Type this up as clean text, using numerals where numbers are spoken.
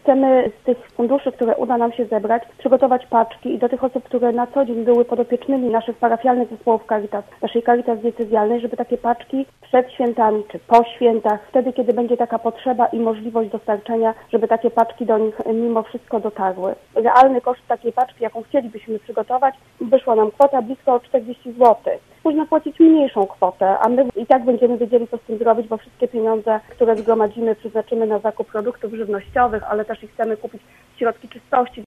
chcemy z tych funduszy, które uda nam się zebrać, przygotować paczki i do tych osób, które na co dzień były podopiecznymi naszych parafialnych zespołów Caritas, naszej Caritas diecezjalnej, żeby takie paczki przed świętami czy po świętach, wtedy kiedy będzie taka potrzeba i możliwość dostarczenia, żeby takie paczki do nich mimo wszystko dotarły. Realny koszt takiej paczki, jaką chcielibyśmy przygotować, wyszła nam kwota blisko 40 zł. Można płacić mniejszą kwotę, a my i tak będziemy wiedzieli, co z tym zrobić, bo wszystkie pieniądze, które zgromadzimy, przeznaczymy na zakup produktów żywnościowych, ale też i chcemy kupić środki czystości.